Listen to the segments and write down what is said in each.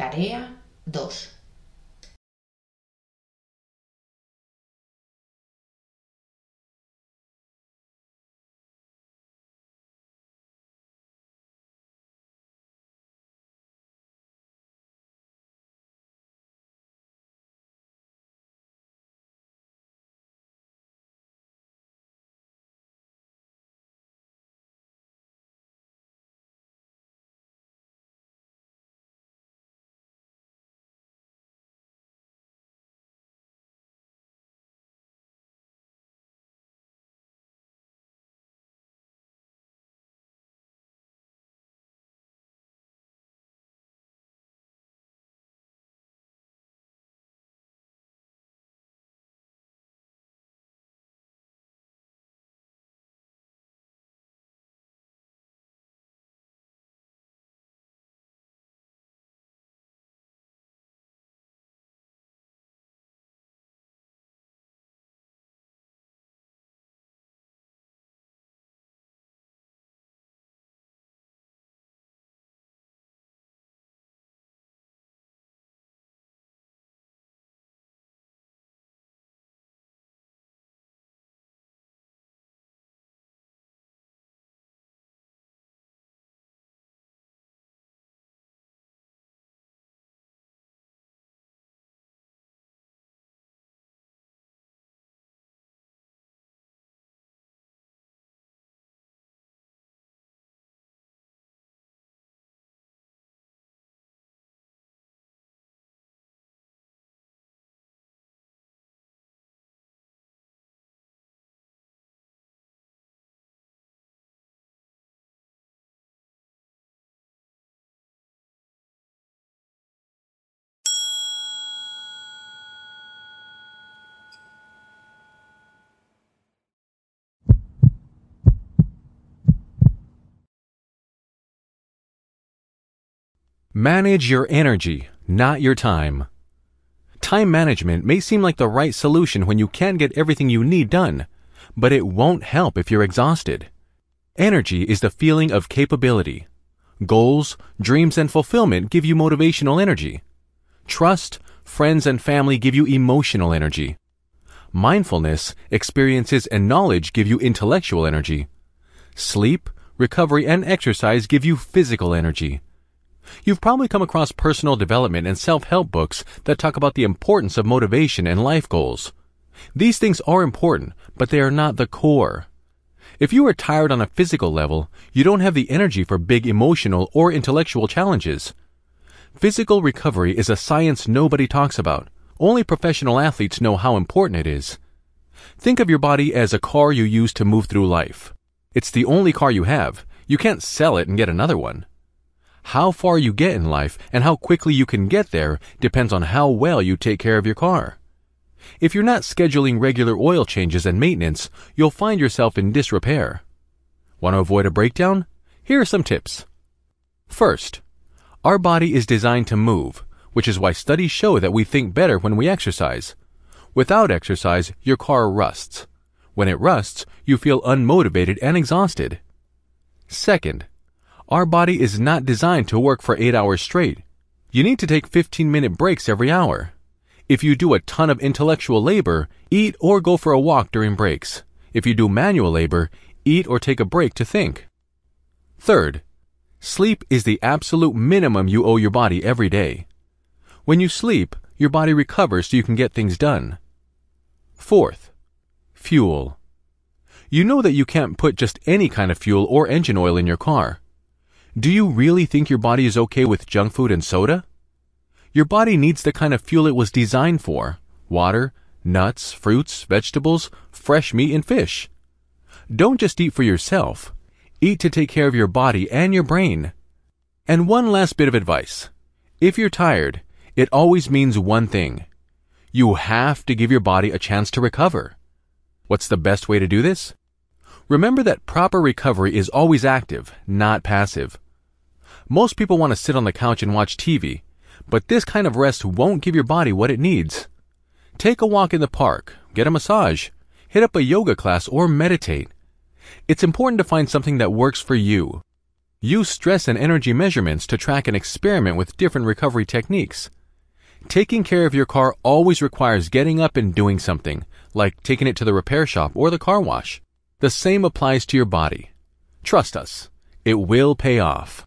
Tarea 2. Manage your energy, not your time. Time management may seem like the right solution when you can't get everything you need done, but it won't help if you're exhausted. Energy is the feeling of capability. Goals, dreams, and fulfillment give you motivational energy. Trust, friends, and family give you emotional energy. Mindfulness, experiences, and knowledge give you intellectual energy. Sleep, recovery, and exercise give you physical energy. You've probably come across personal development and self-help books that talk about the importance of motivation and life goals. These things are important, but they are not the core. If you are tired on a physical level, you don't have the energy for big emotional or intellectual challenges. Physical recovery is a science nobody talks about. Only professional athletes know how important it is. Think of your body as a car you use to move through life. It's the only car you have. You can't sell it and get another one. How far you get in life and how quickly you can get there depends on how well you take care of your car. If you're not scheduling regular oil changes and maintenance, you'll find yourself in disrepair. Want to avoid a breakdown? Here are some tips. First, our body is designed to move, which is why studies show that we think better when we exercise. Without exercise, your car rusts. When it rusts, you feel unmotivated and exhausted. Second, our body is not designed to work for 8 hours straight. You need to take 15-minute breaks every hour. If you do a ton of intellectual labor, eat or go for a walk during breaks. If you do manual labor, eat or take a break to think. Third, sleep is the absolute minimum you owe your body every day. When you sleep, your body recovers so you can get things done. Fourth, fuel. You know that you can't put just any kind of fuel or engine oil in your car. Do you really think your body is okay with junk food and soda? Your body needs the kind of fuel it was designed for: water, nuts, fruits, vegetables, fresh meat, and fish. Don't just eat for yourself. Eat to take care of your body and your brain. And one last bit of advice. If you're tired, it always means one thing. You have to give your body a chance to recover. What's the best way to do this? Remember that proper recovery is always active, not passive. Most people want to sit on the couch and watch TV, but this kind of rest won't give your body what it needs. Take a walk in the park, get a massage, hit up a yoga class, or meditate. It's important to find something that works for you. Use stress and energy measurements to track and experiment with different recovery techniques. Taking care of your car always requires getting up and doing something, like taking it to the repair shop or the car wash. The same applies to your body. Trust us, it will pay off.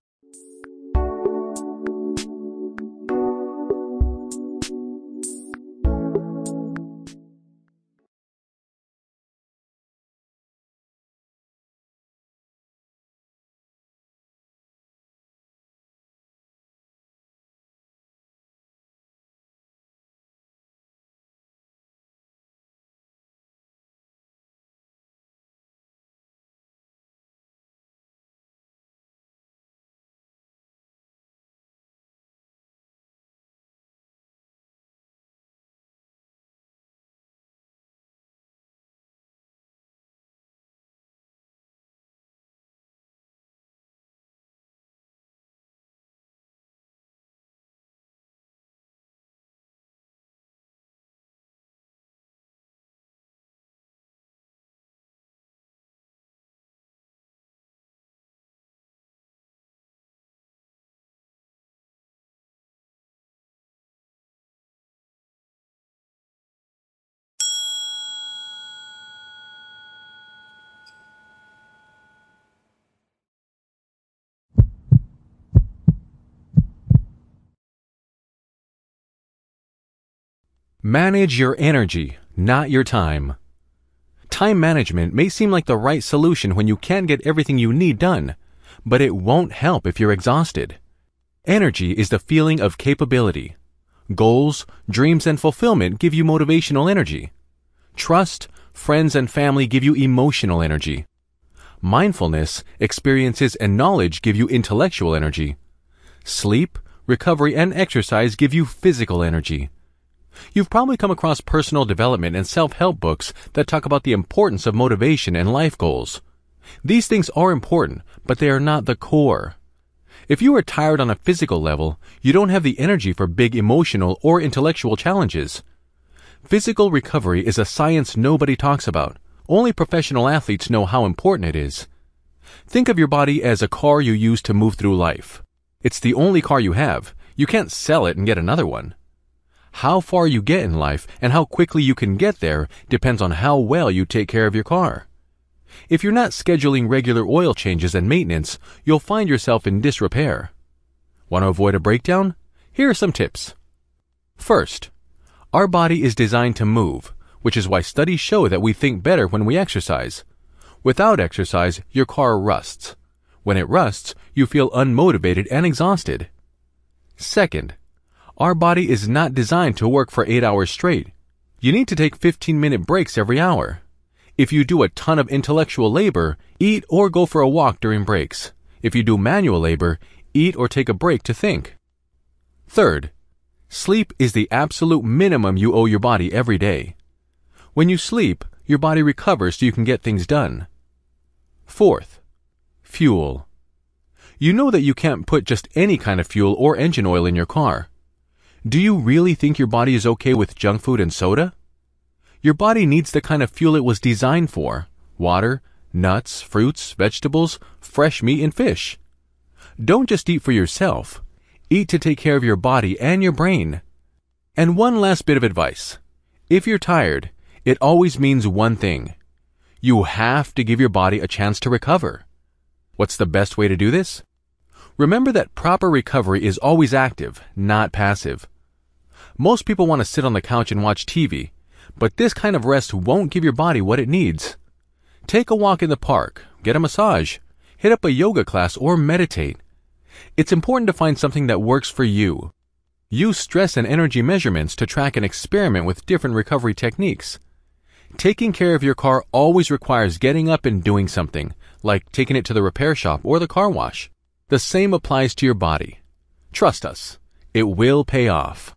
Manage your energy, not your time. Time management may seem like the right solution when you can't get everything you need done, but it won't help if you're exhausted. Energy is the feeling of capability. Goals, dreams, and fulfillment give you motivational energy. Trust, friends, and family give you emotional energy. Mindfulness, experiences, and knowledge give you intellectual energy. Sleep, recovery, and exercise give you physical energy. You've probably come across personal development and self-help books that talk about the importance of motivation and life goals. These things are important, but they are not the core. If you are tired on a physical level, you don't have the energy for big emotional or intellectual challenges. Physical recovery is a science nobody talks about. Only professional athletes know how important it is. Think of your body as a car you use to move through life. It's the only car you have. You can't sell it and get another one. How far you get in life and how quickly you can get there depends on how well you take care of your car. If you're not scheduling regular oil changes and maintenance, you'll find yourself in disrepair. Want to avoid a breakdown? Here are some tips. First, our body is designed to move, which is why studies show that we think better when we exercise. Without exercise, your car rusts. When it rusts, you feel unmotivated and exhausted. Second, our body is not designed to work for 8 hours straight. You need to take 15-minute breaks every hour. If you do a ton of intellectual labor, eat or go for a walk during breaks. If you do manual labor, eat or take a break to think. Third, sleep is the absolute minimum you owe your body every day. When you sleep, your body recovers so you can get things done. Fourth, fuel. You know that you can't put just any kind of fuel or engine oil in your car. Do you really think your body is okay with junk food and soda? Your body needs the kind of fuel it was designed for: water, nuts, fruits, vegetables, fresh meat, and fish. Don't just eat for yourself. Eat to take care of your body and your brain. And one last bit of advice. If you're tired, it always means one thing. You have to give your body a chance to recover. What's the best way to do this? Remember that proper recovery is always active, not passive. Most people want to sit on the couch and watch TV, but this kind of rest won't give your body what it needs. Take a walk in the park, get a massage, hit up a yoga class, or meditate. It's important to find something that works for you. Use stress and energy measurements to track and experiment with different recovery techniques. Taking care of your car always requires getting up and doing something, like taking it to the repair shop or the car wash. The same applies to your body. Trust us, it will pay off.